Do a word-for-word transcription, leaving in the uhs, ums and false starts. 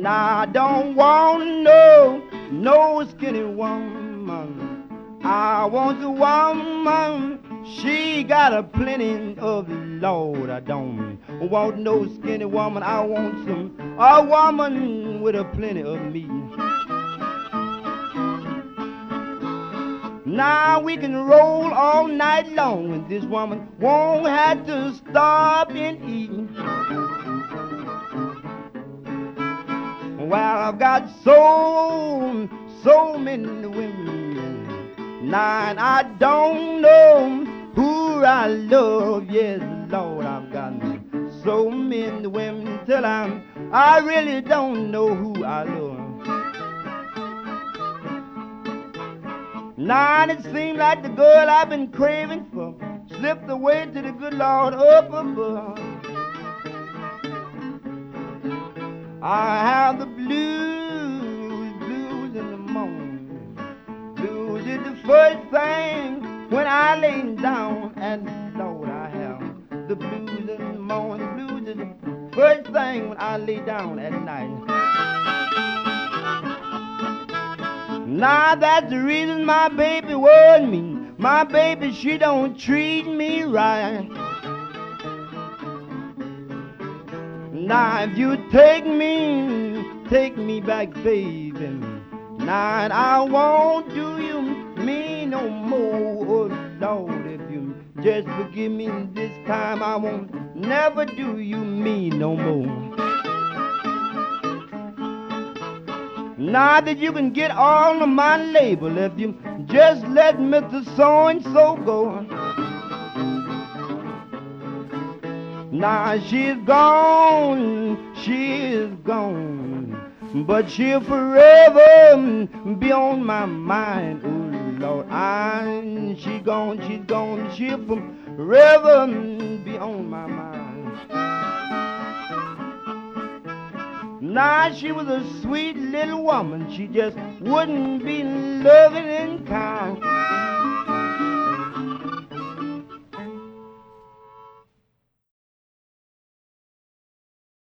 Now I don't want no, no skinny woman. I want a woman, she got a plenty of Lord. I don't want no skinny woman. I want some, a woman with a plenty of meat. Now we can roll all night long and this woman won't have to stop and eat. Well, I've got so, so many women. Now and I don't know who I love. Yes, Lord, I've got so many women till I'm, I really don't know who I love. Now it seems like the girl I've been craving for slipped away to the good Lord up above. I have the blues, blues in the morning. Blues is the first thing when I lay down, and Lord, I have the blues in the morning. Blues is the first thing when I lay down at night. Now that's the reason my baby worried me. My baby, she don't treat me right. Now if you take me, take me back, baby. Now I won't do you me no more. Oh Lord, if you just forgive me this time, I won't never do you me no more. Now that you can get all of my label, if you just let Mister So-and-so go. Now she's gone, she is gone, but she'll forever be on my mind. Oh Lord, I, she gone, she's gone, she'll forever be on my mind. Now she was a sweet little woman, she just wouldn't be loving and kind.